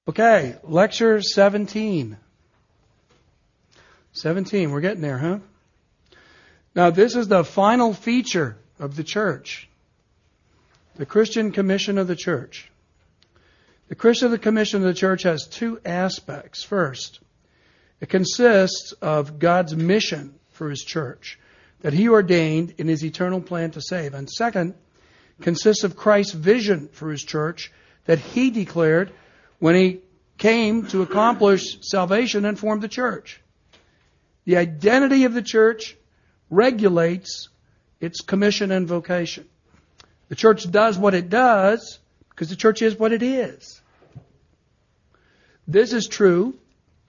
Okay, lecture 17. 17, we're getting there, huh? Now, this is the final feature of the church. The Christian Commission of the Church. The Christian Commission of the Church has two aspects. First, it consists of God's mission for His church that He ordained in His eternal plan to save. And second, consists of Christ's vision for His church that He declared when He came to accomplish salvation and formed the church. The identity of the church regulates its commission and vocation. The church does what it does because the church is what it is. This is true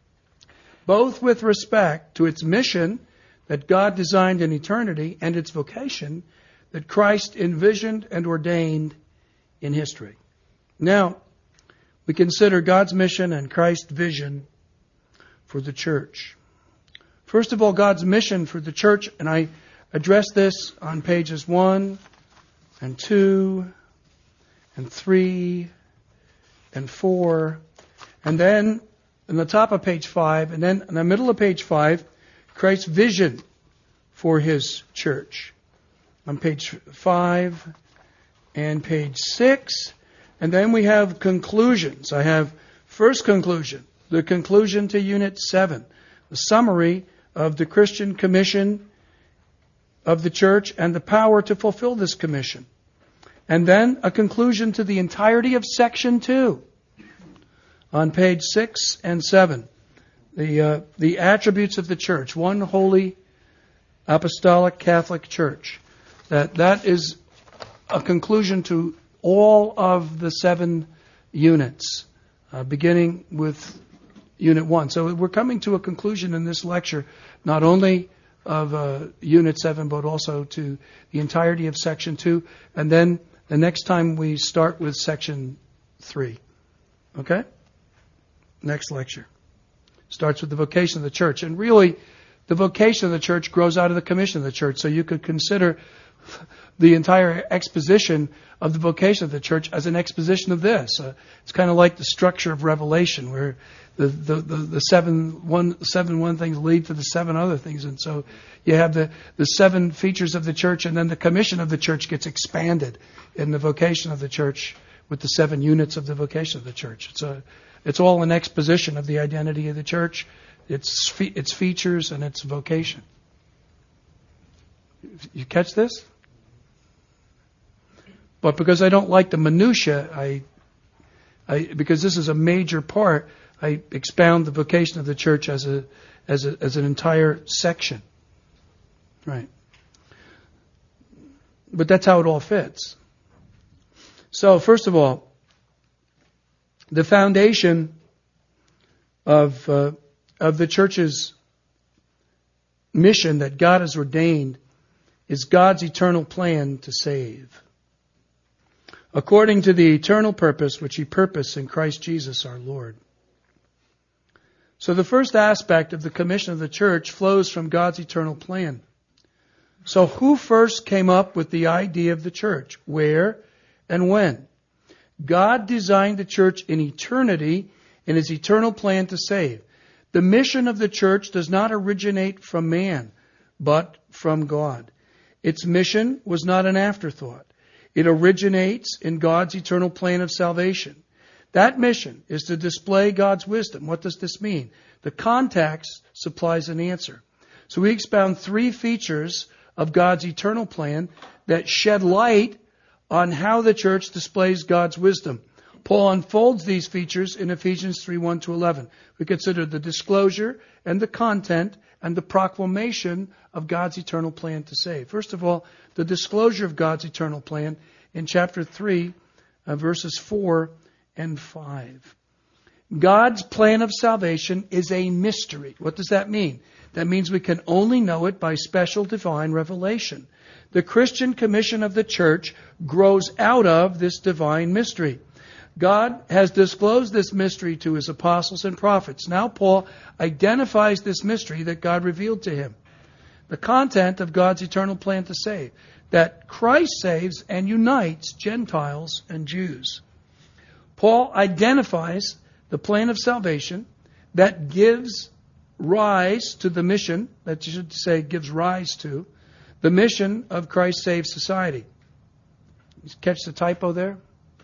both with respect to its mission that God designed in eternity and its vocation that Christ envisioned and ordained in history. Now, we consider God's mission and Christ's vision for the church. First of all, God's mission for the church, and I address this on pages 1 and 2 and 3 and 4, and then in the top of page 5, and then in the middle of page 5, Christ's vision for His church. On page 5 and page 6, and then we have conclusions. I have first conclusion, the conclusion to Unit 7, the summary of the Christian commission of the church and the power to fulfill this commission. And then a conclusion to the entirety of section 2 on page 6 and 7. The attributes of the church, one holy apostolic Catholic church. That is a conclusion to all of the 7 units, beginning with Unit 1. So we're coming to a conclusion in this lecture, not only of Unit 7, but also to the entirety of Section 2. And then the next time we start with Section 3. Okay? Next lecture. Starts with the vocation of the church. And really, the vocation of the church grows out of the commission of the church. So you could consider the entire exposition of the vocation of the church as an exposition of this. It's kind of like the structure of Revelation, where the seven things lead to the 7 other things. And so you have the 7 features of the church, and then the commission of the church gets expanded in the vocation of the church with the 7 units of the vocation of the church. It's all an exposition of the identity of the church, its features, and its vocation. You catch this? But because I don't like the minutiae, because this is a major part, I expound the vocation of the church as an entire section. Right. But that's how it all fits. So, first of all, the foundation of the church's mission that God has ordained is God's eternal plan to save, according to the eternal purpose which He purposed in Christ Jesus our Lord. So the first aspect of the commission of the church flows from God's eternal plan. So who first came up with the idea of the church? Where and when? God designed the church in eternity in His eternal plan to save. The mission of the church does not originate from man, but from God. Its mission was not an afterthought. It originates in God's eternal plan of salvation. That mission is to display God's wisdom. What does this mean? The context supplies an answer. So we expound 3 features of God's eternal plan that shed light on how the church displays God's wisdom. Paul unfolds these features in Ephesians 3:1-11. We consider the disclosure and the content and the proclamation of God's eternal plan to save. First of all, the disclosure of God's eternal plan in chapter 3, verses 4 and 5. God's plan of salvation is a mystery. What does that mean? That means we can only know it by special divine revelation. The Christian commission of the church grows out of this divine mystery. God has disclosed this mystery to His apostles and prophets. Now Paul identifies this mystery that God revealed to him. The content of God's eternal plan to save. That Christ saves and unites Gentiles and Jews. Paul identifies the plan of salvation that gives rise to the mission, that you should say gives rise to, the mission of Christ Saves Society. You catch the typo there?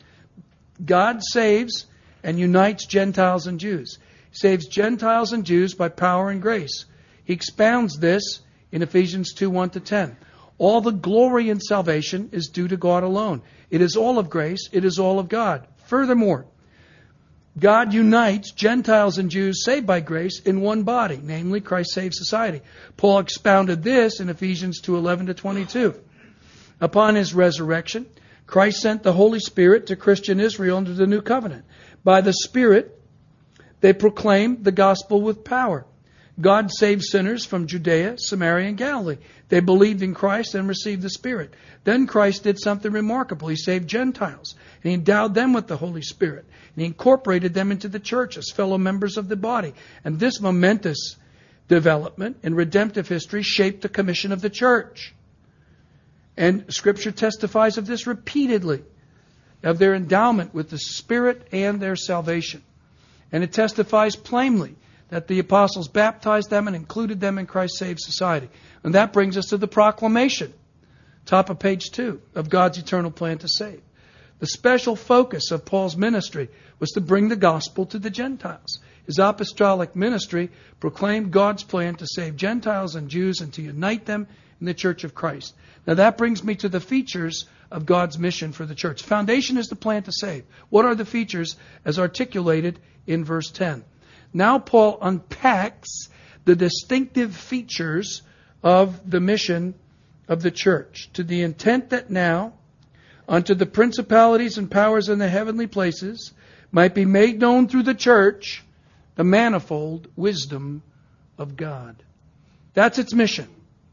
God saves and unites Gentiles and Jews. He saves Gentiles and Jews by power and grace. He expounds this in Ephesians 2:1-10. All the glory in salvation is due to God alone. It is all of grace. It is all of God. Furthermore, God unites Gentiles and Jews saved by grace in one body, namely Christ Saves Society. Paul expounded this in Ephesians 2:11-22. Upon his resurrection, Christ sent the Holy Spirit to Christian Israel under the new covenant. By the Spirit, they proclaimed the gospel with power. God saved sinners from Judea, Samaria, and Galilee. They believed in Christ and received the Spirit. Then Christ did something remarkable. He saved Gentiles, and He endowed them with the Holy Spirit. And He incorporated them into the church as fellow members of the body. And this momentous development in redemptive history shaped the commission of the church. And Scripture testifies of this repeatedly, of their endowment with the Spirit and their salvation. And it testifies plainly that the apostles baptized them and included them in Christ Saves Society. And that brings us to the proclamation, top of page 2, of God's eternal plan to save. The special focus of Paul's ministry was to bring the gospel to the Gentiles. His apostolic ministry proclaimed God's plan to save Gentiles and Jews and to unite them in the church of Christ. Now that brings me to the features of God's mission for the church. Foundation is the plan to save. What are the features as articulated in verse 10? Now Paul unpacks the distinctive features of the mission of the church, to the intent that now, unto the principalities and powers in the heavenly places, might be made known through the church the manifold wisdom of God. That's its mission.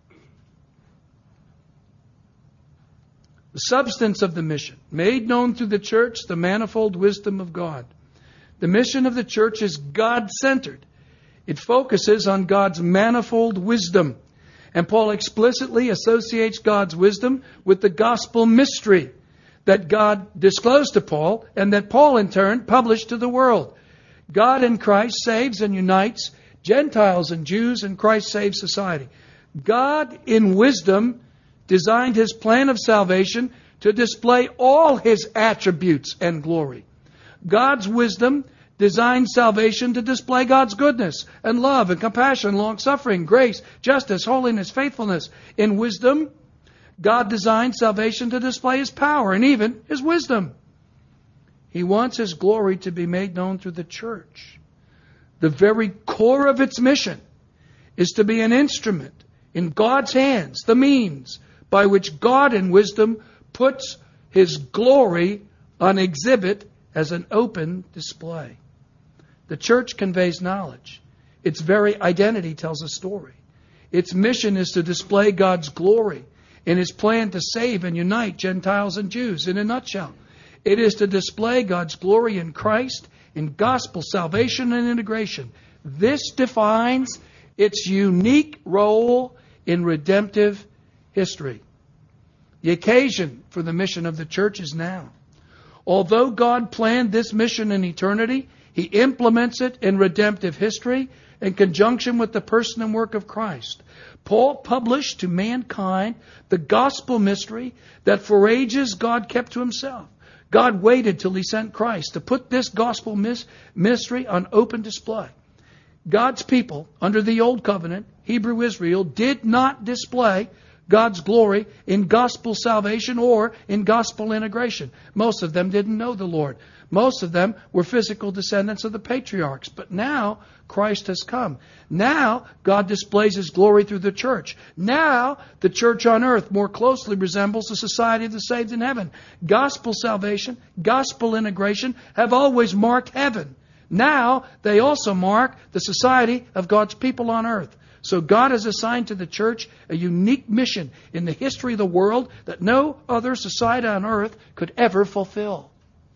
The substance of the mission, made known through the church the manifold wisdom of God. The mission of the church is God-centered. It focuses on God's manifold wisdom. And Paul explicitly associates God's wisdom with the gospel mystery that God disclosed to Paul and that Paul in turn published to the world. God in Christ saves and unites Gentiles and Jews in Christ Saves Society. God in wisdom designed His plan of salvation to display all His attributes and glory. God's wisdom designed salvation to display God's goodness and love and compassion, long-suffering, grace, justice, holiness, faithfulness. In wisdom, God designed salvation to display His power and even His wisdom. He wants His glory to be made known through the church. The very core of its mission is to be an instrument in God's hands, the means by which God in wisdom puts His glory on exhibit as an open display. The church conveys knowledge. Its very identity tells a story. Its mission is to display God's glory in His plan to save and unite Gentiles and Jews. In a nutshell, it is to display God's glory in Christ, in gospel salvation and integration. This defines its unique role in redemptive history. The occasion for the mission of the church is now. Although God planned this mission in eternity, He implements it in redemptive history in conjunction with the person and work of Christ. Paul published to mankind the gospel mystery that for ages God kept to Himself. God waited till He sent Christ to put this gospel mystery on open display. God's people under the Old Covenant, Hebrew Israel, did not display God's glory in gospel salvation or in gospel integration. Most of them didn't know the Lord. Most of them were physical descendants of the patriarchs. But now Christ has come. Now God displays His glory through the church. Now the church on earth more closely resembles the society of the saved in heaven. Gospel salvation, gospel integration have always marked heaven. Now they also mark the society of God's people on earth. So God has assigned to the church a unique mission in the history of the world that no other society on earth could ever fulfill.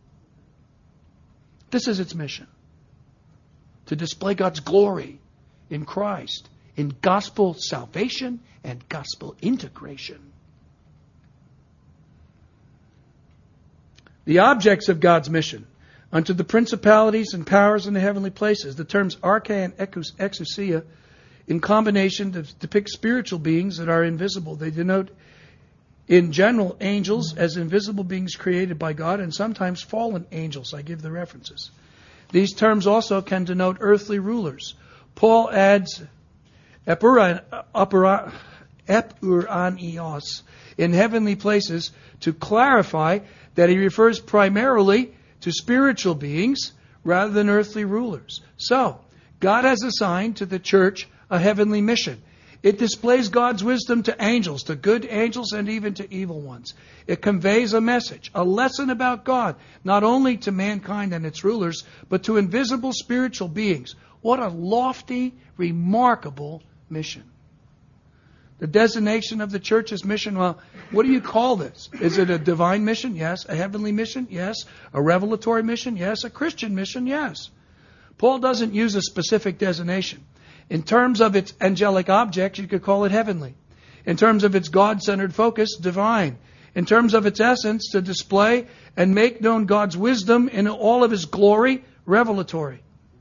This is its mission. To display God's glory in Christ, in gospel salvation and gospel integration. The objects of God's mission unto the principalities and powers in the heavenly places. The terms arche and exousia in combination depict spiritual beings that are invisible. They denote in general angels as invisible beings created by God, and sometimes fallen angels. I give the references. These terms also can denote earthly rulers. Paul adds epuranios in heavenly places to clarify that he refers primarily to spiritual beings rather than earthly rulers. So, God has assigned to the church a heavenly mission. It displays God's wisdom to angels, to good angels and even to evil ones. It conveys a message, a lesson about God, not only to mankind and its rulers, but to invisible spiritual beings. What a lofty, remarkable mission. The designation of the church's mission, well, what do you call this? Is it a divine mission? Yes. A heavenly mission? Yes. A revelatory mission? Yes. A Christian mission? Yes. Paul doesn't use a specific designation. In terms of its angelic object, you could call it heavenly. In terms of its God-centered focus, divine. In terms of its essence, to display and make known God's wisdom in all of His glory, revelatory.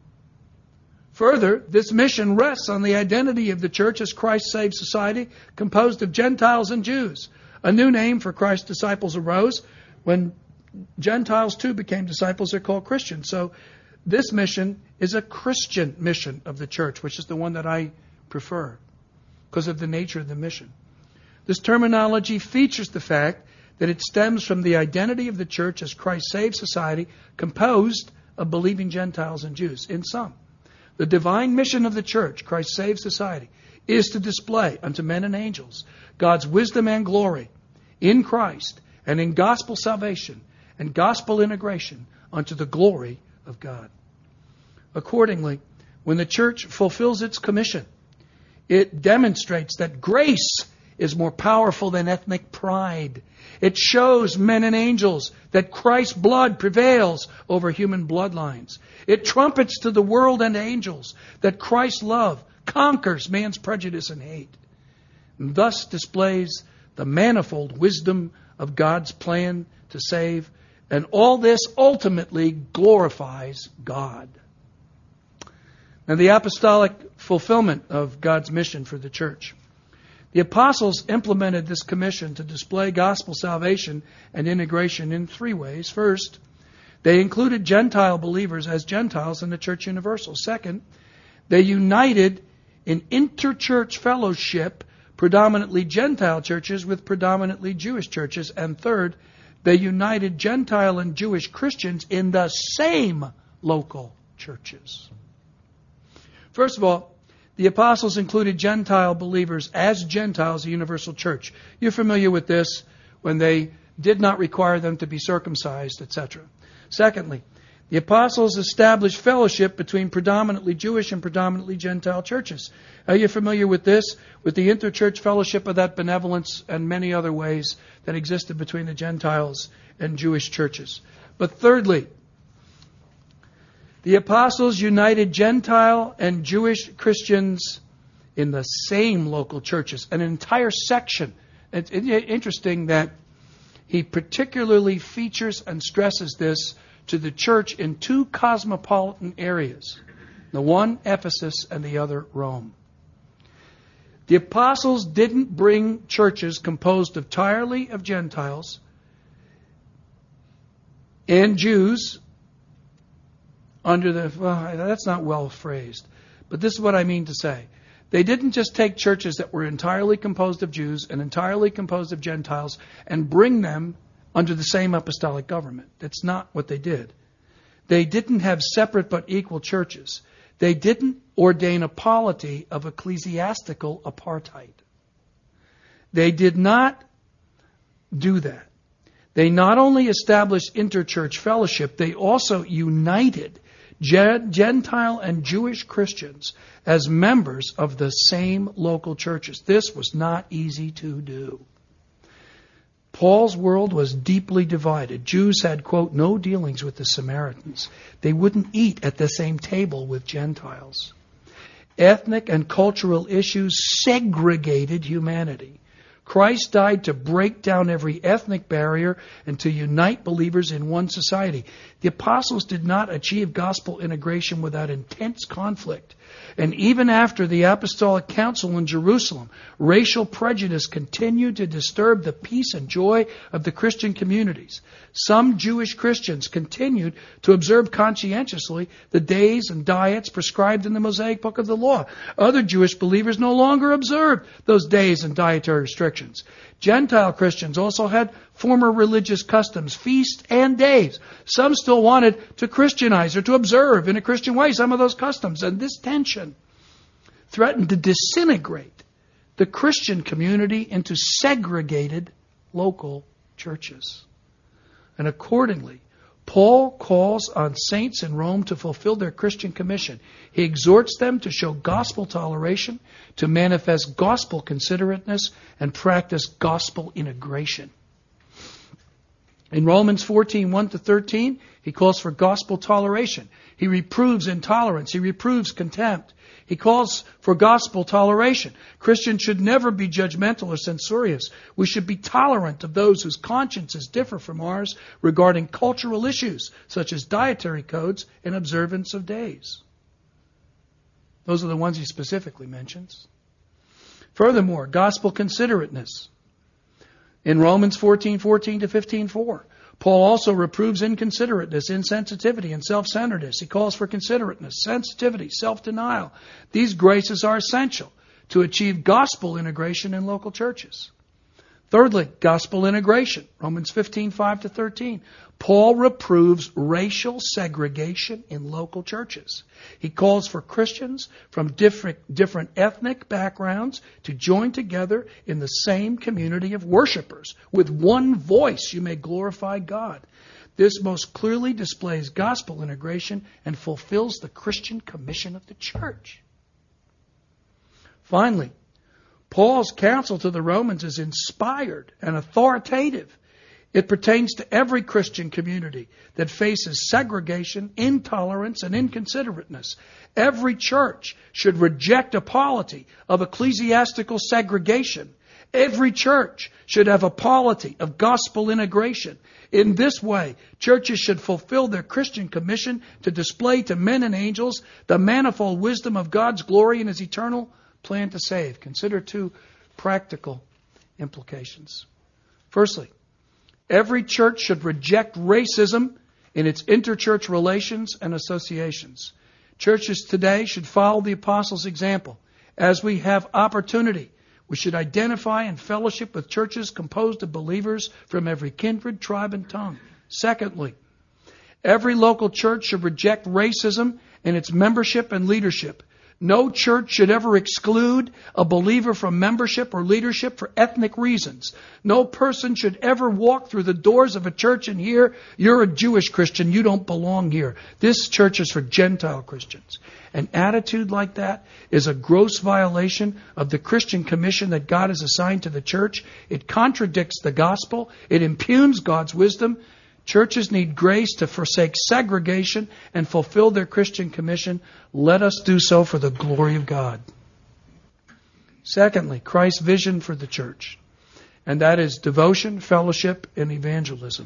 Further, this mission rests on the identity of the church as Christ's saved society, composed of Gentiles and Jews. A new name for Christ's disciples arose. When Gentiles too became disciples, they're called Christians. So this mission is a Christian mission of the church, which is the one that I prefer because of the nature of the mission. This terminology features the fact that it stems from the identity of the church as Christ's saved society, composed of believing Gentiles and Jews. In sum, the divine mission of the church, Christ's saved society, is to display unto men and angels God's wisdom and glory in Christ and in gospel salvation and gospel integration unto the glory of God. Accordingly, when the church fulfills its commission, it demonstrates that grace is more powerful than ethnic pride. It shows men and angels that Christ's blood prevails over human bloodlines. It trumpets to the world and angels that Christ's love conquers man's prejudice and hate, and thus displays the manifold wisdom of God's plan to save. And all this ultimately glorifies God. Now, the apostolic fulfillment of God's mission for the church. The apostles implemented this commission to display gospel salvation and integration in three ways. First, they included Gentile believers as Gentiles in the church universal. Second, they united in interchurch fellowship predominantly Gentile churches with predominantly Jewish churches. And third, they united Gentile and Jewish Christians in the same local churches. First of all, the apostles included Gentile believers as Gentiles, the universal church. You're familiar with this when they did not require them to be circumcised, etc. Secondly, the apostles established fellowship between predominantly Jewish and predominantly Gentile churches. Are you familiar with this? With the interchurch fellowship of that benevolence and many other ways that existed between the Gentiles and Jewish churches. But thirdly, the apostles united Gentile and Jewish Christians in the same local churches. An entire section. It's interesting that he particularly features and stresses this to the church in two cosmopolitan areas. The one, Ephesus, and the other, Rome. The apostles didn't bring churches composed entirely of Gentiles and Jews under the... Well, that's not well phrased. But this is what I mean to say. They didn't just take churches that were entirely composed of Jews and entirely composed of Gentiles and bring them under the same apostolic government. That's not what they did. They didn't have separate but equal churches. They didn't ordain a polity of ecclesiastical apartheid. They did not do that. They not only established interchurch fellowship, they also united Gentile and Jewish Christians as members of the same local churches. This was not easy to do. Paul's world was deeply divided. Jews had, quote, no dealings with the Samaritans. They wouldn't eat at the same table with Gentiles. Ethnic and cultural issues segregated humanity. Christ died to break down every ethnic barrier and to unite believers in one society. The apostles did not achieve gospel integration without intense conflict. And even after the Apostolic Council in Jerusalem, racial prejudice continued to disturb the peace and joy of the Christian communities. Some Jewish Christians continued to observe conscientiously the days and diets prescribed in the Mosaic Book of the Law. Other Jewish believers no longer observed those days and dietary restrictions. Gentile Christians also had former religious customs, feasts, and days. Some still wanted to Christianize or to observe in a Christian way some of those customs. And this tension threatened to disintegrate the Christian community into segregated local churches. And accordingly, Paul calls on saints in Rome to fulfill their Christian commission. He exhorts them to show gospel toleration, to manifest gospel considerateness, and practice gospel integration. In Romans 14, 1-13, he calls for gospel toleration. He reproves intolerance. He reproves contempt. He calls for gospel toleration. Christians should never be judgmental or censorious. We should be tolerant of those whose consciences differ from ours regarding cultural issues, such as dietary codes and observance of days. Those are the ones he specifically mentions. Furthermore, gospel considerateness. In Romans 14:14-15:4, Paul also reproves inconsiderateness, insensitivity, and self-centeredness. He calls for considerateness, sensitivity, self-denial. These graces are essential to achieve gospel integration in local churches. Thirdly, gospel integration. Romans 15:5-13. Paul reproves racial segregation in local churches. He calls for Christians from different ethnic backgrounds to join together in the same community of worshipers. With one voice you may glorify God. This most clearly displays gospel integration and fulfills the Christian commission of the church. Finally, Paul's counsel to the Romans is inspired and authoritative. It pertains to every Christian community that faces segregation, intolerance, and inconsiderateness. Every church should reject a polity of ecclesiastical segregation. Every church should have a polity of gospel integration. In this way, churches should fulfill their Christian commission to display to men and angels the manifold wisdom of God's glory and His eternal plan to save. Consider two practical implications. Firstly, every church should reject racism in its interchurch relations and associations. Churches today should follow the apostles' example. As we have opportunity, we should identify and fellowship with churches composed of believers from every kindred, tribe, and tongue. Secondly, every local church should reject racism in its membership and leadership. No church should ever exclude a believer from membership or leadership for ethnic reasons. No person should ever walk through the doors of a church and hear, "You're a Jewish Christian, you don't belong here. This church is for Gentile Christians." An attitude like that is a gross violation of the Christian commission that God has assigned to the church. It contradicts the gospel. It impugns God's wisdom. Churches need grace to forsake segregation and fulfill their Christian commission. Let us do so for the glory of God. Secondly, Christ's vision for the church. And that is devotion, fellowship, and evangelism.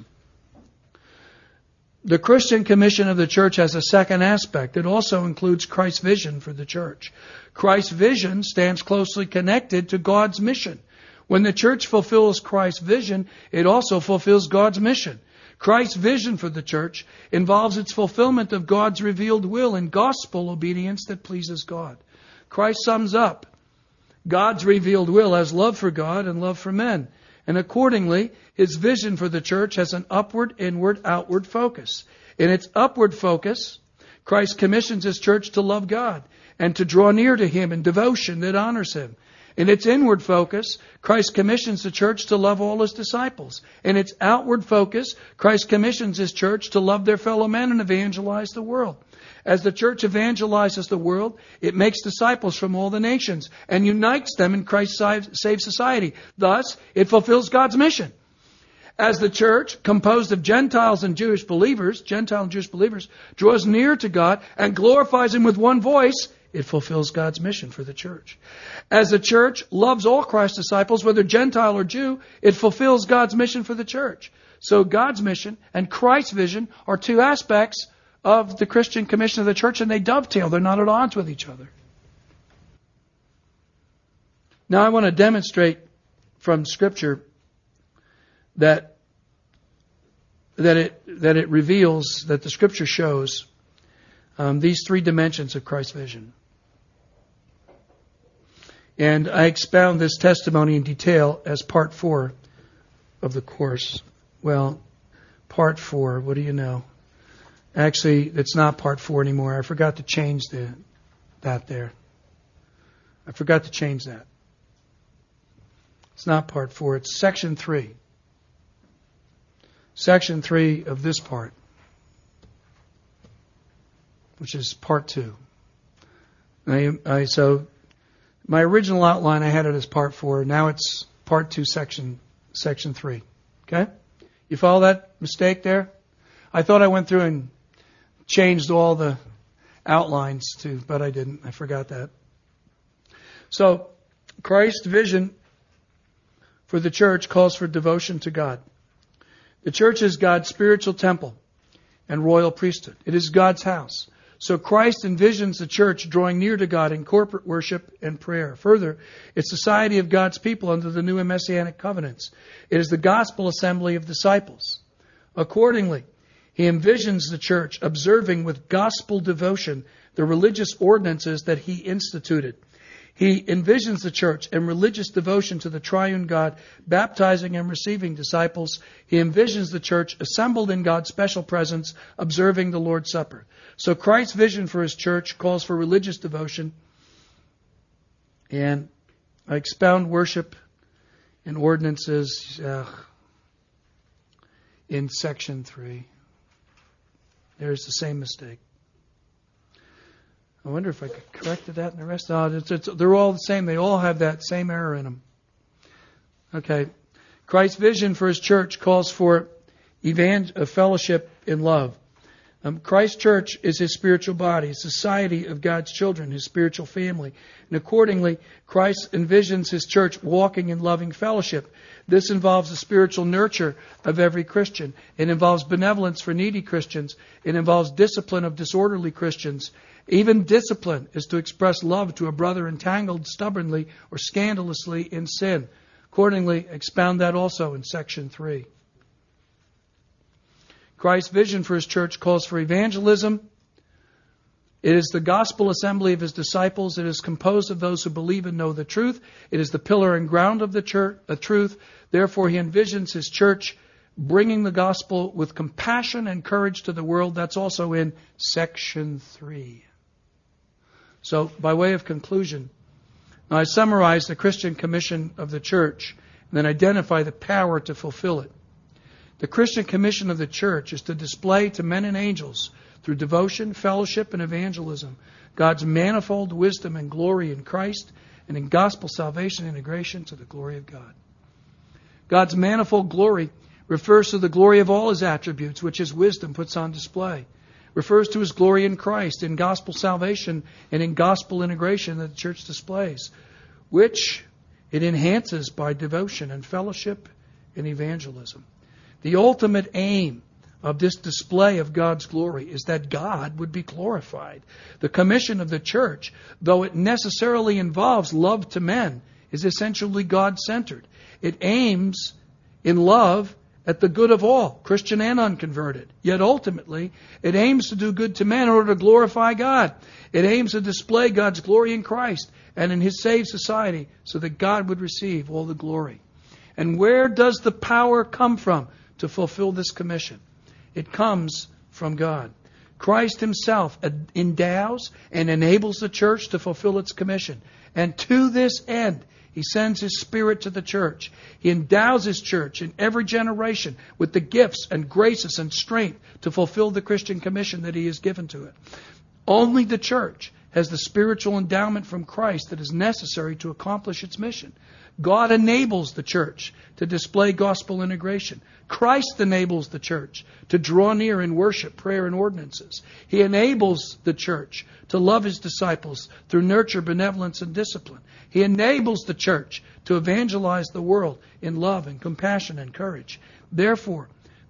The Christian commission of the church has a second aspect. It also includes Christ's vision for the church. Christ's vision stands closely connected to God's mission. When the church fulfills Christ's vision, it also fulfills God's mission. Christ's vision for the church involves its fulfillment of God's revealed will and gospel obedience that pleases God. Christ sums up God's revealed will as love for God and love for men. And accordingly, His vision for the church has an upward, inward, outward focus. In its upward focus, Christ commissions His church to love God and to draw near to Him in devotion that honors Him. In its inward focus, Christ commissions the church to love all His disciples. In its outward focus, Christ commissions His church to love their fellow men and evangelize the world. As the church evangelizes the world, it makes disciples from all the nations and unites them in Christ's saved society. Thus, it fulfills God's mission. As the church, composed of Gentiles and Jewish believers, draws near to God and glorifies Him with one voice, it fulfills God's mission for the church. As the church loves all Christ's disciples, whether Gentile or Jew, it fulfills God's mission for the church. So God's mission and Christ's vision are two aspects of the Christian commission of the church, and they dovetail. They're not at odds with each other. Now I want to demonstrate from Scripture that it reveals, that the Scripture shows these three dimensions of Christ's vision. And I expound this testimony in detail as part 4 of the course. Well, part 4, what do you know? Actually, it's not part 4 anymore. I forgot to change that there. I forgot to change that. It's not part 4. It's section 3. Section 3 of this part, which is part 2. So my original outline, I had it as part 4. Now it's part 2, section 3. Okay? You follow that mistake there? I thought I went through and changed all the outlines too, but I didn't. I forgot that. So, Christ's vision for the church calls for devotion to God. The church is God's spiritual temple and royal priesthood. It is God's house. So Christ envisions the church drawing near to God in corporate worship and prayer. Further, it's society of God's people under the new and messianic covenants. It is the gospel assembly of disciples. Accordingly, he envisions the church observing with gospel devotion the religious ordinances that he instituted. He envisions the church in religious devotion to the triune God, baptizing and receiving disciples. He envisions the church assembled in God's special presence, observing the Lord's Supper. So Christ's vision for his church calls for religious devotion. And I expound worship and ordinances in section 3. There's the same mistake. I wonder if I could correct that in the rest. They're all the same. They all have that same error in them. Okay. Christ's vision for his church calls for fellowship in love. Christ's church is his spiritual body, a society of God's children, his spiritual family. And accordingly, Christ envisions his church walking in loving fellowship. This involves the spiritual nurture of every Christian. It involves benevolence for needy Christians. It involves discipline of disorderly Christians. Even discipline is to express love to a brother entangled stubbornly or scandalously in sin. Accordingly, expound that also in section 3. Christ's vision for his church calls for evangelism. It is the gospel assembly of his disciples. It is composed of those who believe and know the truth. It is the pillar and ground of the truth. Therefore, he envisions his church bringing the gospel with compassion and courage to the world. That's also in section 3. So, by way of conclusion, I summarize the Christian commission of the church and then identify the power to fulfill it. The Christian commission of the church is to display to men and angels, through devotion, fellowship, and evangelism, God's manifold wisdom and glory in Christ and in gospel salvation integration to the glory of God. God's manifold glory refers to the glory of all his attributes, which his wisdom puts on display. Refers to his glory in Christ, in gospel salvation, and in gospel integration that the church displays, which it enhances by devotion and fellowship and evangelism. The ultimate aim of this display of God's glory is that God would be glorified. The commission of the church, though it necessarily involves love to men, is essentially God-centered. It aims in love at the good of all, Christian and unconverted. Yet ultimately, it aims to do good to men in order to glorify God. It aims to display God's glory in Christ and in his saved society so that God would receive all the glory. And where does the power come from to fulfill this commission? It comes from God. Christ himself endows and enables the church to fulfill its commission. And to this end, he sends his Spirit to the church. He endows his church in every generation with the gifts and graces and strength to fulfill the Christian commission that he has given to it. Only the church has the spiritual endowment from Christ that is necessary to accomplish its mission. God enables the church to display gospel integration. Christ enables the church to draw near in worship, prayer, and ordinances. He enables the church to love his disciples through nurture, benevolence, and discipline. He enables the church to evangelize the world in love and compassion and courage. Therefore,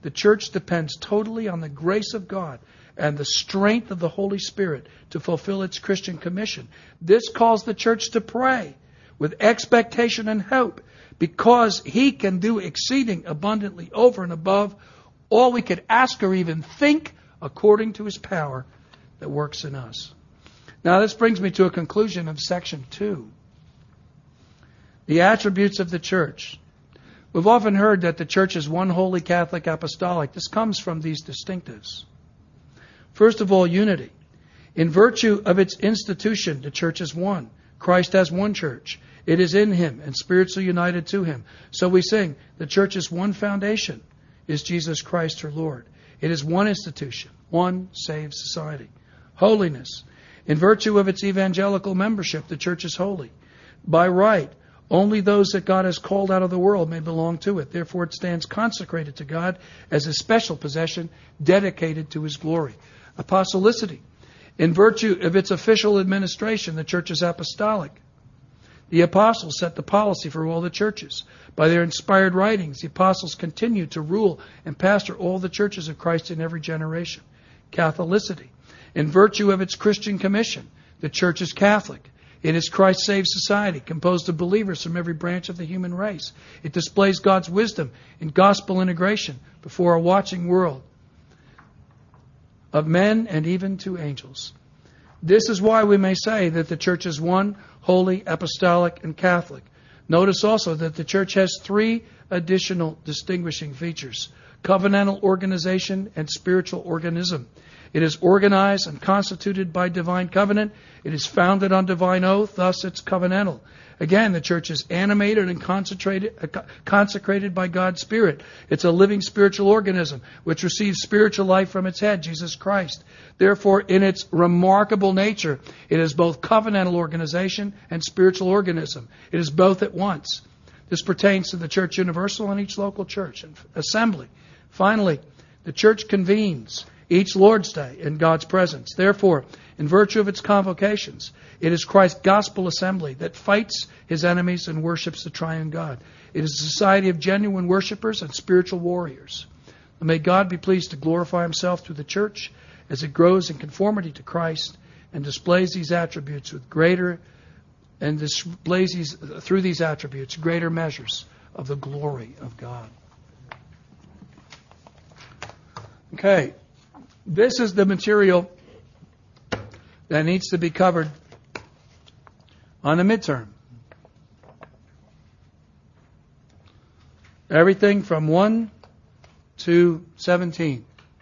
the church depends totally on the grace of God and the strength of the Holy Spirit to fulfill its Christian commission. This calls the church to pray with expectation and hope, because He can do exceeding abundantly over and above all we could ask or even think, according to His power that works in us. Now this brings me to a conclusion of section 2. The attributes of the church. We've often heard that the church is one holy, Catholic, apostolic. This comes from these distinctives. First of all, unity. In virtue of its institution, the church is one. Christ has one church. It is in Him and spiritually united to Him. So we sing, the church is one foundation, is Jesus Christ her Lord. It is one institution, one saved society. Holiness. In virtue of its evangelical membership, the church is holy. By right, only those that God has called out of the world may belong to it. Therefore it stands consecrated to God as a special possession dedicated to His glory. Apostolicity. In virtue of its official administration, the church is apostolic. The apostles set the policy for all the churches. By their inspired writings, the apostles continue to rule and pastor all the churches of Christ in every generation. Catholicity. In virtue of its Christian commission, the church is Catholic. It is Christ's saved society, composed of believers from every branch of the human race. It displays God's wisdom in gospel integration before a watching world of men and even to angels. This is why we may say that the church is one, holy, apostolic, and Catholic. Notice also that the church has 3 additional distinguishing features: covenantal organization and spiritual organism. It is organized and constituted by divine covenant. It is founded on divine oath, thus it's covenantal. Again, the church is animated and consecrated by God's Spirit. It's a living spiritual organism which receives spiritual life from its head, Jesus Christ. Therefore, in its remarkable nature, it is both covenantal organization and spiritual organism. It is both at once. This pertains to the church universal and each local church and assembly. Finally, the church convenes each Lord's Day in God's presence. Therefore, in virtue of its convocations, it is Christ's gospel assembly that fights His enemies and worships the triune God. It is a society of genuine worshipers and spiritual warriors. And may God be pleased to glorify Himself through the church as it grows in conformity to Christ and displays these attributes with through these attributes greater measures of the glory of God. Okay. This is the material that needs to be covered on the midterm. Everything from 1 to 17.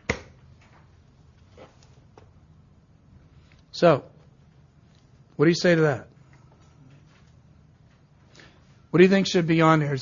So, what do you say to that? What do you think should be on there?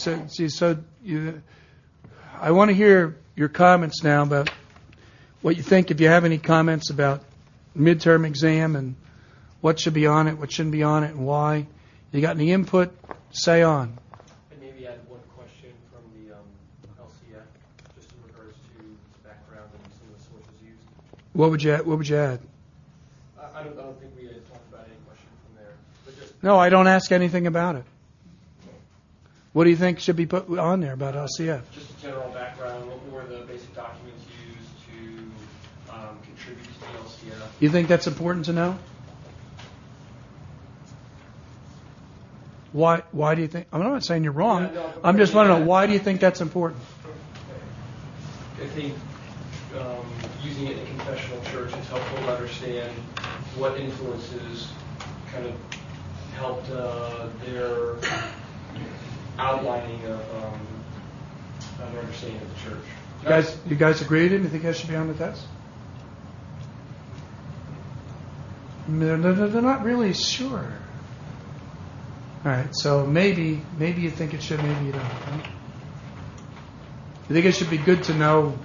I want to hear your comments now about what you think, if you have any comments about midterm exam and what should be on it, what shouldn't be on it, and why. You got any input? Say on. And maybe add one question from the LCF, just in regards to background and some of the sources used. What would you add? I don't think we had talked about any question from there. But just No, I don't ask anything about it. What do you think should be put on there about LCF? just a general background. What were the basic documents used to contribute to the LCF? You think that's important to know? Why do you think? I'm not saying you're wrong. Yeah, no, I'm just want to know, why do you think that's important? I think using it in a confessional church is helpful to understand what influences kind of helped their outlining of their understanding of the church. You guys agree? Didn't you think that should be on the test? They're not really sure. All right, so maybe you think it should, maybe you don't. Right? You think it should be good to know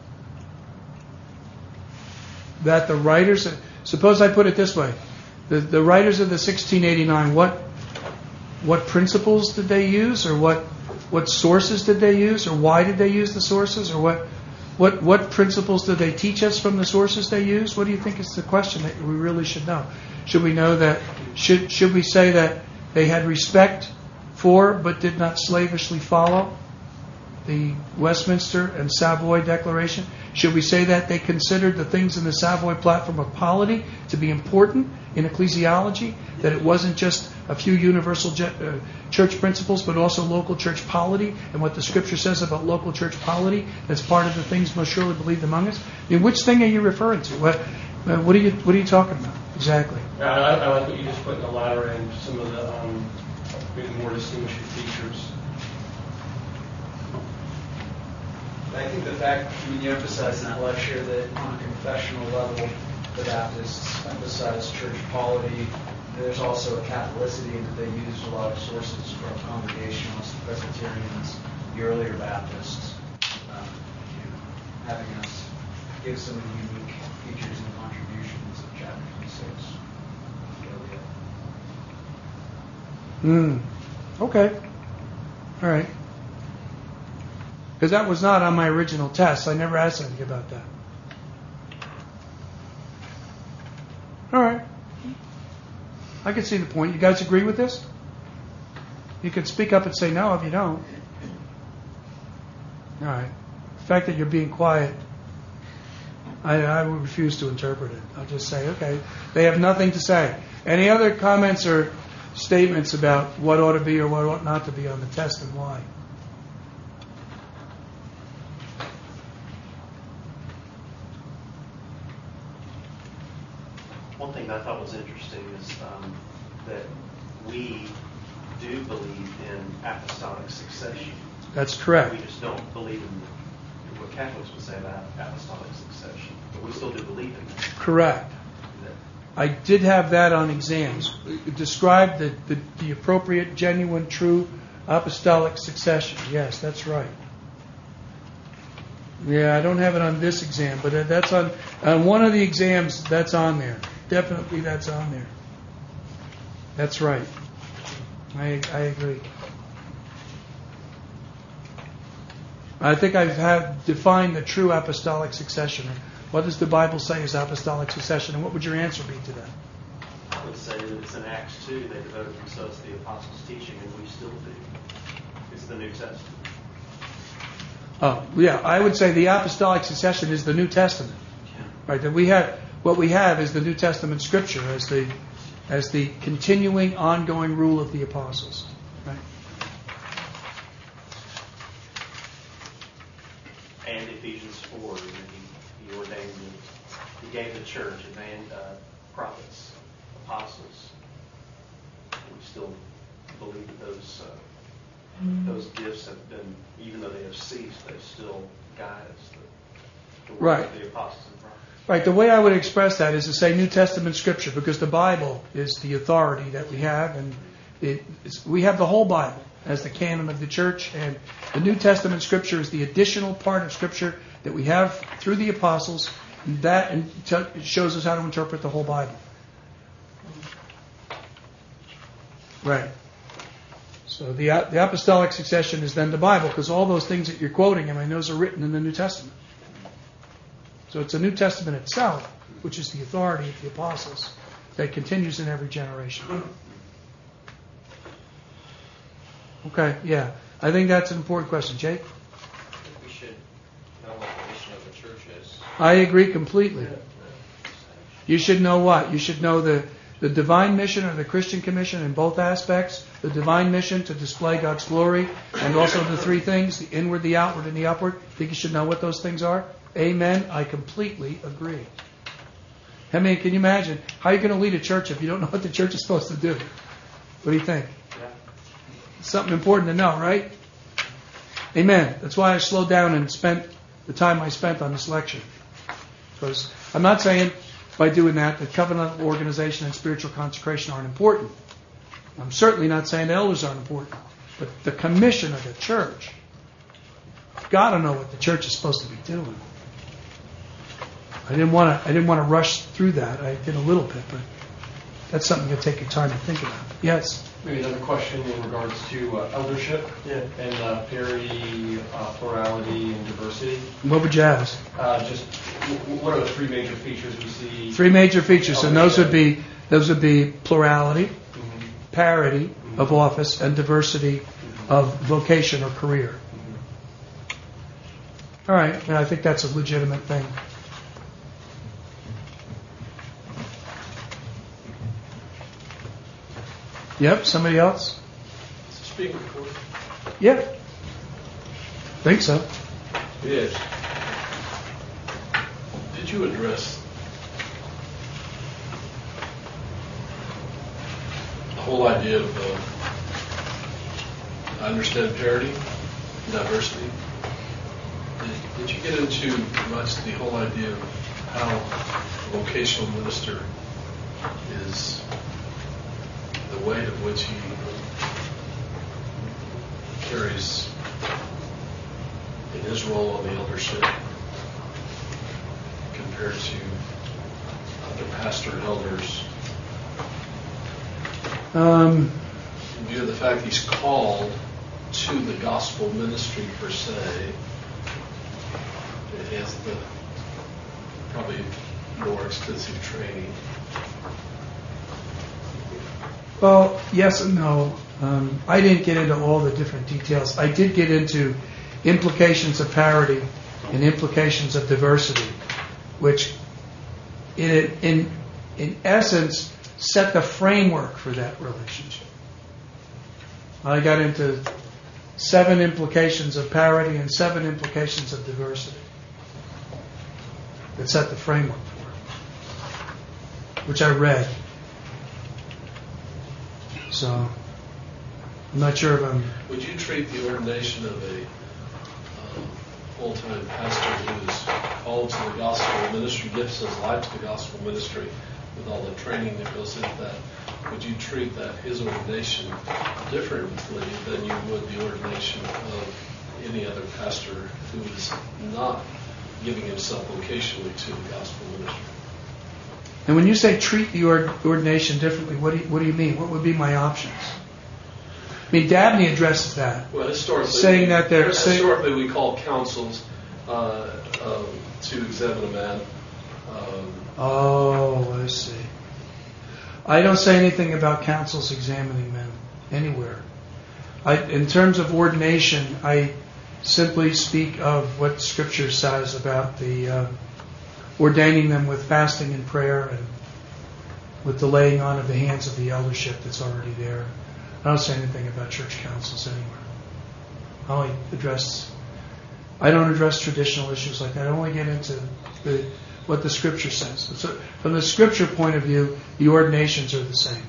that the writers, suppose I put it this way, the writers of the 1689, what principles did they use, or what sources did they use, or why did they use the sources, or what principles did they teach us from the sources they used? What do you think is the question that we really should know? Should we know that? Should we say that they had respect for but did not slavishly follow? the Westminster and Savoy Declaration? Should we say that they considered the things in the Savoy Platform of Polity to be important in ecclesiology? That it wasn't just a few universal church principles, but also local church polity, and what the Scripture says about local church polity that's part of the things most surely believed among us? I mean, which thing are you referring to? What are you talking about exactly? I like what you just put in the latter end, some of the maybe more distinguishing features. I think the fact, when you emphasize in that lecture that on a confessional level, the Baptists emphasize church polity. There's also a Catholicity that they use a lot of sources from Congregationalists, Presbyterians, the earlier Baptists, having us give some of the unique features and contributions of chapter 26. Okay. All right. Because that was not on my original test. I never asked anything about that. All right. I can see the point. You guys agree with this? You can speak up and say no if you don't. All right. The fact that you're being quiet, I will refuse to interpret it. I'll just say, okay, they have nothing to say. Any other comments or statements about what ought to be or what ought not to be on the test and why? One thing that I thought was interesting is that we do believe in apostolic succession. That's correct. We just don't believe in what Catholics would say about apostolic succession, but we still do believe in that. Correct. I did have that on exams. Describe the appropriate, genuine, true apostolic succession. Yes, that's right. Yeah, I don't have it on this exam, but that's on one of the exams. That's on there. Definitely, that's on there. That's right. I agree. I think I've defined the true apostolic succession. What does the Bible say is apostolic succession, and what would your answer be to that? I would say that it's in Acts 2, they devoted themselves to the apostles' teaching, and we still do. It's the New Testament. Oh, yeah, I would say the apostolic succession is the New Testament. Right, that what we have is the New Testament Scripture as the continuing, ongoing rule of the apostles. Right? And Ephesians 4, he ordained, he gave the church prophets, apostles. We still believe that those gifts have been, even though they have ceased, they still guide us. The work of the apostles and prophets. Right. The way I would express that is to say New Testament Scripture, because the Bible is the authority that we have, and we have the whole Bible as the canon of the church, and the New Testament Scripture is the additional part of Scripture that we have through the apostles, and that shows us how to interpret the whole Bible. Right. So the apostolic succession is then the Bible, because all those things that you're quoting, those are written in the New Testament. So it's the New Testament itself, which is the authority of the apostles, that continues in every generation. Okay, yeah. I think that's an important question. Jake? We should know what the mission of the church is. I agree completely. You should know what? You should know the divine mission or the Christian commission in both aspects. The divine mission to display God's glory, and also the three things, the inward, the outward, and the upward. I think you should know what those things are. Amen. I completely agree. Can you imagine? How are you going to lead a church if you don't know what the church is supposed to do? What do you think? It's something important to know, right? Amen. That's why I slowed down and spent the time I spent on this lecture. Because I'm not saying by doing that covenantal organization and spiritual consecration aren't important. I'm certainly not saying elders aren't important. But the commission of the church, you've got to know what the church is supposed to be doing. I didn't want to rush through that. I did a little bit, but that's something to take your time to think about. Yes? Maybe another question in regards to eldership and parity, plurality, and diversity. What would you ask? Just what are the three major features we see? Three major features, and those would be plurality, parity of office, and diversity of vocation or career. All right. Yeah, I think that's a legitimate thing. Yep. Somebody else? Speaking recorded. Yeah. Think so. Yes. Did you address the whole idea of, I understand parity, diversity. Did you get into much the whole idea of how a vocational minister is the weight of which he carries in his role on the eldership compared to other pastor elders? In view of the fact he's called to the gospel ministry per se, it has the probably more extensive training. Well, yes and no. I didn't get into all the different details. I did get into implications of parity and implications of diversity, which in essence set the framework for that relationship. I got into 7 implications of parity and 7 implications of diversity that set the framework for it, which I read. So I'm not sure if I'm... Would you treat the ordination of a full-time pastor who is called to the gospel ministry, gives his life to the gospel ministry with all the training that goes into that, would you treat that, his ordination, differently than you would the ordination of any other pastor who is not giving himself vocationally to the gospel ministry? And when you say treat the ordination differently, what do you mean? What would be my options? I mean, Dabney addresses that. Well, historically, saying that historically we call councils to examine a man. I see. I don't say anything about councils examining men anywhere. In terms of ordination, I simply speak of what Scripture says about the ordaining them with fasting and prayer and with the laying on of the hands of the eldership that's already there. I don't say anything about church councils anywhere. I don't address traditional issues like that. I only get into what the Scripture says. So from the Scripture point of view, the ordinations are the same.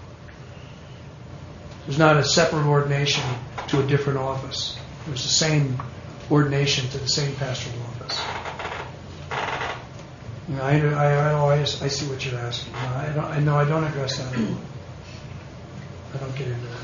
There's not a separate ordination to a different office. There's the same ordination to the same pastoral office. You know, I see what you're asking. I don't address that anymore. I don't get into that.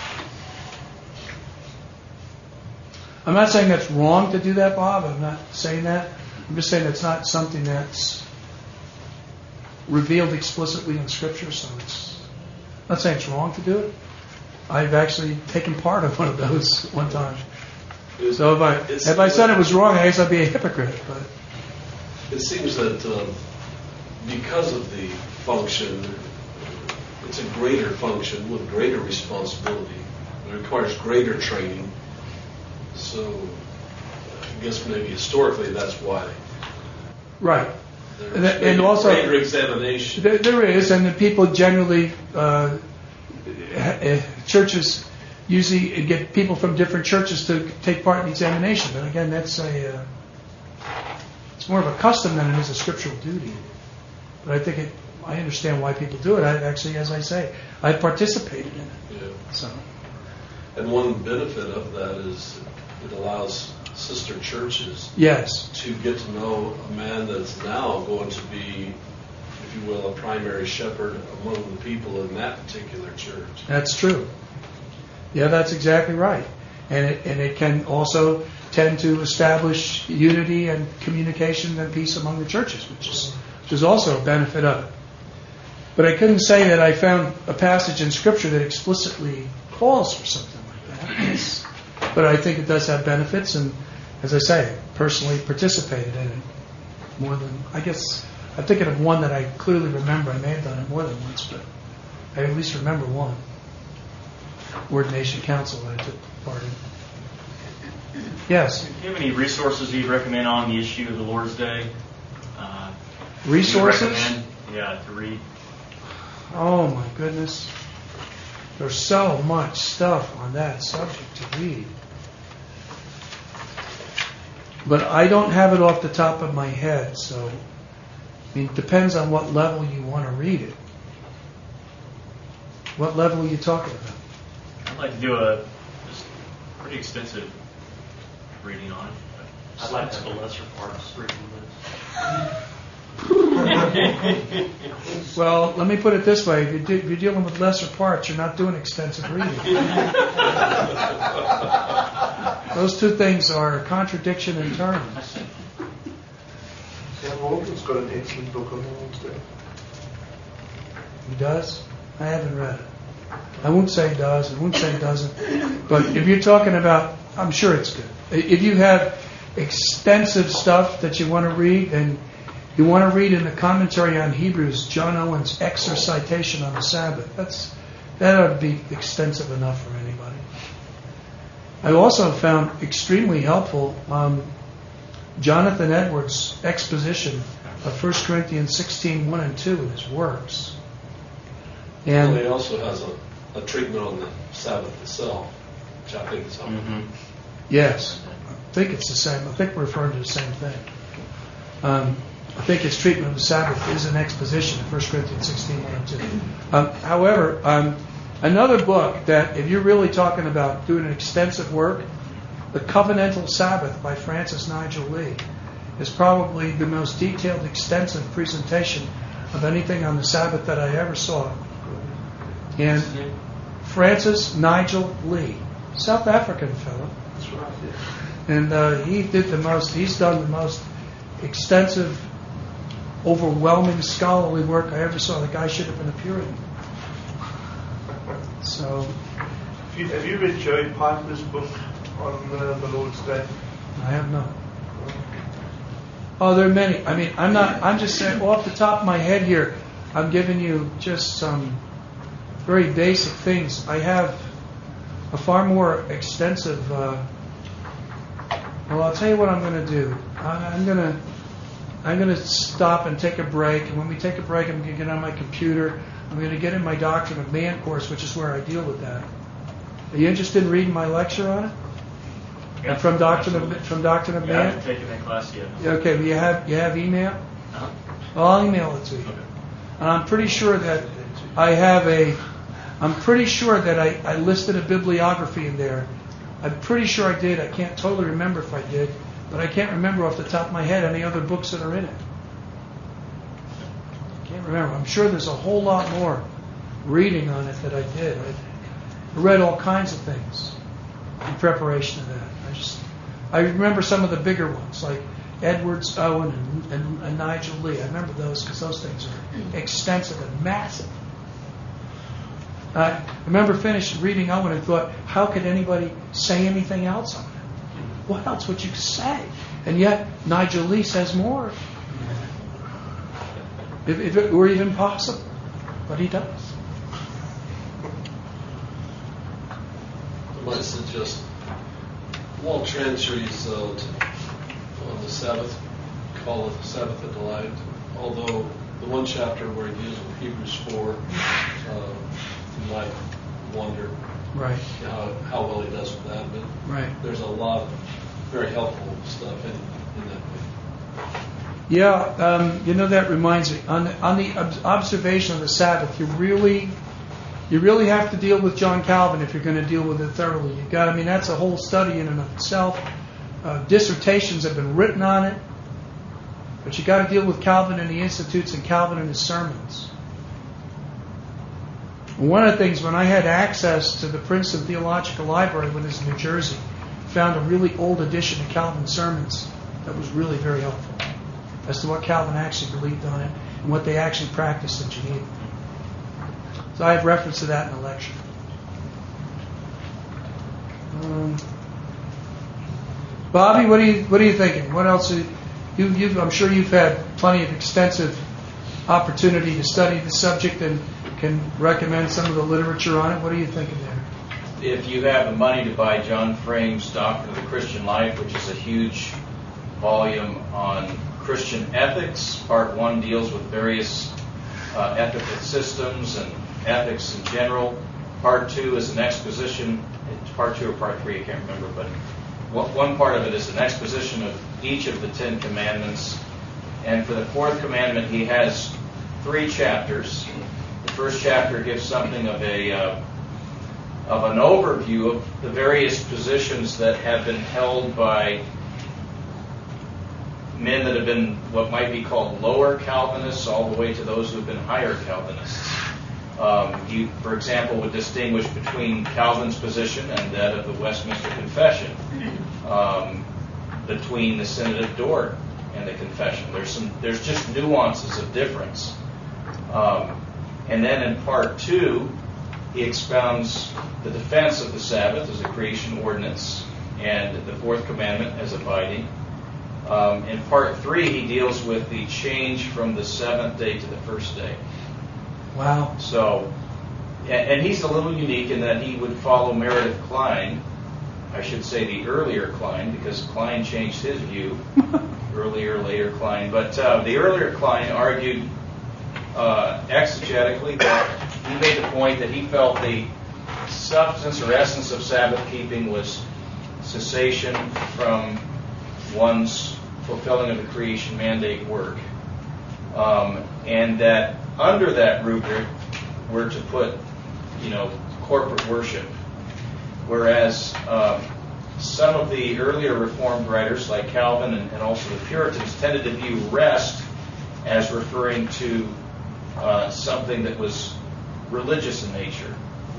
I'm not saying that's wrong to do that, Bob. I'm not saying that. I'm just saying it's not something that's revealed explicitly in Scripture. So I'm not saying it's wrong to do it. I've actually taken part of one of those one time. So if I said it was wrong, I guess I'd be a hypocrite. But it seems that because of the function, it's a greater function with greater responsibility. It requires greater training. So I guess maybe historically that's why. Right. And also greater examination. There is, and the people generally, churches usually get people from different churches to take part in the examination. But again, it's more of a custom than it is a scriptural duty. But I understand why people do it. Actually, as I say, I participated in it. Yeah. So. And one benefit of that is it allows sister churches to get to know a man that's now going to be, if you will, a primary shepherd among the people in that particular church. That's true. Yeah, that's exactly right. And it can also tend to establish unity and communication and peace among the churches, which is also a benefit of it. But I couldn't say that I found a passage in Scripture that explicitly calls for something like that. But I think it does have benefits, and as I say, personally participated in it more than, I guess, I'm thinking of one that I clearly remember. I may have done it more than once, but I at least remember one. Ordination Council that I took part in. Yes. Do you have any resources you'd recommend on the issue of the Lord's Day? Resources? Yeah, to read. Oh my goodness. There's so much stuff on that subject to read. But I don't have it off the top of my head, so it depends on what level you want to read it. What level are you talking about? I'd like to do a just pretty extensive reading on it. I'd like to have a lesser parts reading Well, let me put it this way. If you're dealing with lesser parts, you're not doing extensive reading. Those two things are a contradiction in terms. Sam Walton's got an excellent book on the Lord's Day. He does? I haven't read it. I won't say he does. I won't say he doesn't. But if you're talking about, I'm sure it's good. If you have extensive stuff that you want to read, then you want to read in the commentary on Hebrews, John Owen's Exercitation on the Sabbath. That ought to be extensive enough for anybody. I also found extremely helpful Jonathan Edwards' exposition of 1 Corinthians 16, 1 and 2 in his works. And he also has a treatment on the Sabbath itself, which I think is helpful. Mm-hmm. Yes, I think it's the same. I think we're referring to the same thing. I think his treatment of the Sabbath is an exposition of 1 Corinthians 16, 1 and 2. However, another book that, if you're really talking about doing an extensive work, The Covenantal Sabbath by Francis Nigel Lee is probably the most detailed, extensive presentation of anything on the Sabbath that I ever saw. And Francis Nigel Lee, South African fellow. That's right, yeah. And he's done the most extensive, overwhelming scholarly work I ever saw. The guy should have been a Puritan. So, Have you read Joey Piper's book on the Lord's Day? I have not. Oh, there are many. I mean, I'm just saying off the top of my head here, I'm giving you just some very basic things. I have a far more extensive, well, I'll tell you what I'm going to do. I'm going to stop and take a break, and when we take a break, I'm going to get on my computer. I'm going to get in my Doctrine of Man course, which is where I deal with that. Are you interested in reading my lecture on it? Yeah, From Doctrine of I Man? haven't taken that class yet. Okay, well, you have email? Uh-huh. Well, I'll email it to you. Okay. And I'm pretty sure that I listed a bibliography in there. I'm pretty sure I did. I can't totally remember if I did, but I can't remember off the top of my head any other books that are in it. I can't remember. I'm sure there's a whole lot more reading on it that I did. I read all kinds of things in preparation of that. I remember some of the bigger ones, like Edwards, Owen, and Nigel Lee. I remember those because those things are extensive and massive. I remember finished reading Owen and thought, how could anybody say anything else on it? What else would you say? And yet, Nigel Lee says more. If it were even possible. But he does. I might suggest Walt Transre's on the Sabbath, call it the Sabbath of Delight, although the one chapter where he deals with Hebrews 4, you might wonder Right. how well he does with that, but Right. there's a lot of very helpful stuff in that book. Yeah, that reminds me. On the observation of the Sabbath, you really have to deal with John Calvin if you're going to deal with it thoroughly. That's a whole study in and of itself. Dissertations have been written on it, but you got to deal with Calvin and the Institutes and Calvin and his sermons. One of the things, when I had access to the Princeton Theological Library when I was in New Jersey, found a really old edition of Calvin's sermons that was really very helpful as to what Calvin actually believed on it and what they actually practiced in Geneva. So I have reference to that in the lecture. Bobby, what are you thinking? What else? I'm sure you've had plenty of extensive opportunity to study the subject and can recommend some of the literature on it. What are you thinking there? if you have the money to buy John Frame's Doctrine of the Christian Life, which is a huge volume on Christian ethics. Part 1 deals with various ethical systems and ethics in general. Part 2 is an exposition. Part 2 or Part 3, I can't remember, but one part of it is an exposition of each of the 10 commandments. And for the 4th commandment, he has 3 chapters. The first chapter gives something of an overview of the various positions that have been held by men that have been what might be called lower Calvinists, all the way to those who have been higher Calvinists. He, for example, would distinguish between Calvin's position and that of the Westminster Confession, between the Synod of Dort and the Confession. There's just nuances of difference. And then in Part 2, he expounds the defense of the Sabbath as a creation ordinance and the 4th commandment as abiding. In Part 3, he deals with the change from the 7th day to the 1st day. Wow. So, and he's a little unique in that he would follow Meredith Kline. I should say the earlier Kline, because Kline changed his view. Later Kline. But the earlier Kline argued exegetically that he made the point that he felt the substance or essence of Sabbath keeping was cessation from one's fulfilling of the creation mandate work. And that under that rubric we're to put, corporate worship. Whereas some of the earlier Reformed writers, like Calvin and also the Puritans, tended to view rest as referring to something that was religious in nature,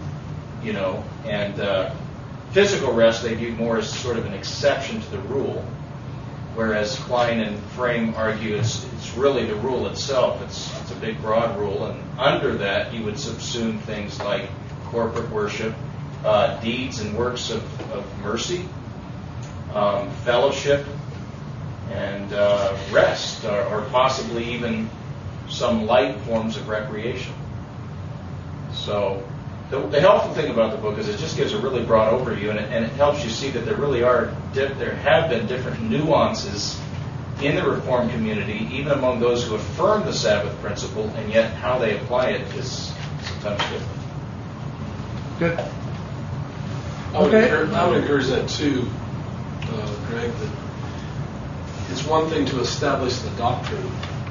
and physical rest they viewed more as sort of an exception to the rule, whereas Kline and Frame argue it's really the rule itself. It's a big, broad rule, and under that you would subsume things like corporate worship, deeds and works of mercy, fellowship, and rest, or possibly even some light forms of recreation. So the helpful thing about the book is it just gives a really broad overview, and it helps you see that there have been different nuances in the Reformed community, even among those who affirm the Sabbath principle, and yet how they apply it is sometimes different. Good. I would encourage that too, Greg, that it's one thing to establish the doctrine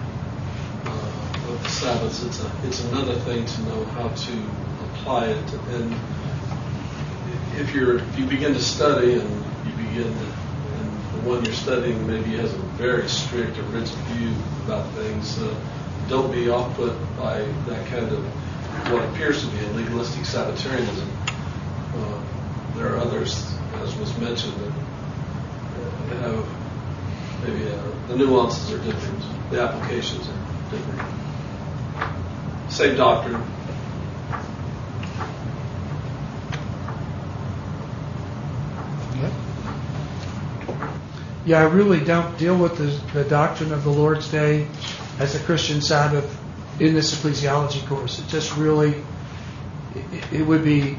of the Sabbath. It's another thing to know how to apply it. And if you begin to study and the one you're studying maybe has a very strict or rigid view about things, don't be off-put by that kind of what appears to be a legalistic Sabbatarianism. There are others, as was mentioned, that have maybe the nuances are different, the applications are different. Same doctrine. Yeah, I really don't deal with the doctrine of the Lord's Day as a Christian Sabbath in this ecclesiology course. It just really, it would be,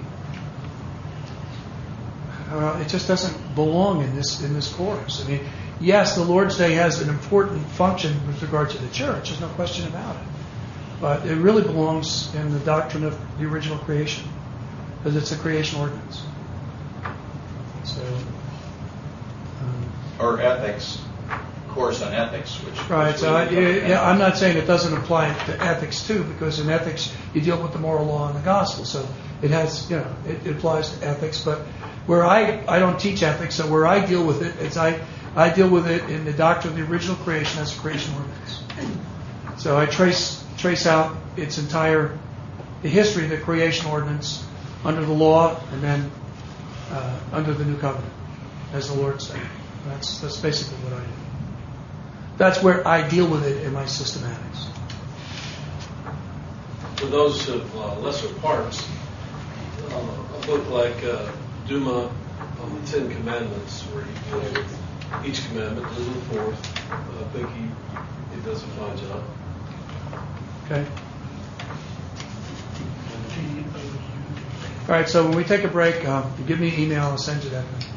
it just doesn't belong in this course. I mean, yes, the Lord's Day has an important function with regard to the church. There's no question about it. But it really belongs in the doctrine of the original creation, because it's a creation ordinance. So. Or ethics, course on ethics, which right. So I'm not saying it doesn't apply to ethics too, because in ethics you deal with the moral law and the gospel. So it has, it applies to ethics. But where I don't teach ethics, so where I deal with it is I deal with it in the doctrine of the original creation as a creation ordinance. So I trace out its entire the history of the creation ordinance under the law and then under the new covenant, as the Lord said. That's basically what I do. That's where I deal with it in my systematics. For those of lesser parts, a book like Duma on the Ten Commandments, where he deals with each commandment, to the fourth, I think he does a fine job. Okay. All right, so when we take a break, you give me an email, I'll send you that.